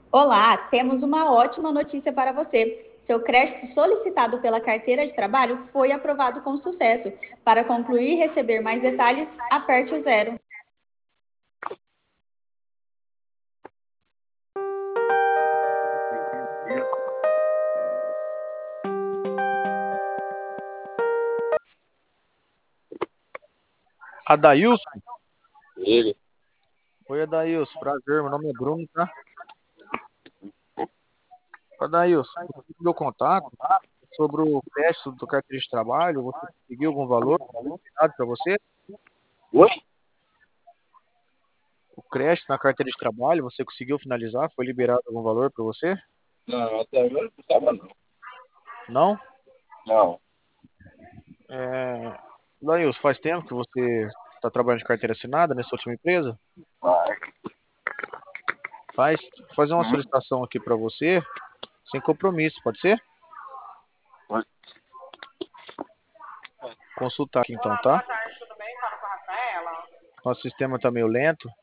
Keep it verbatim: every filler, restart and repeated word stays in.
Olá, temos uma ótima notícia para você. Seu crédito solicitado pela carteira de trabalho foi aprovado com sucesso. Para concluir e receber mais detalhes, aperte o zero. Adailson? Ele. Oi, Adailson. Prazer, meu nome é Bruno, tá? Adailson, você me deu contato sobre o crédito do carteira de trabalho. Você conseguiu algum valor liberado para você? Oi? O crédito na carteira de trabalho, você conseguiu finalizar? Foi liberado algum valor para você? Não, até agora não estava não. Não? Não. É... Adailson, faz tempo que você está trabalhando de carteira assinada nessa última empresa? Vai. Faz, vou fazer uma Hum? solicitação aqui para você, sem compromisso, pode ser? Oi. Consultar aqui então, tá? Nosso sistema tá meio lento.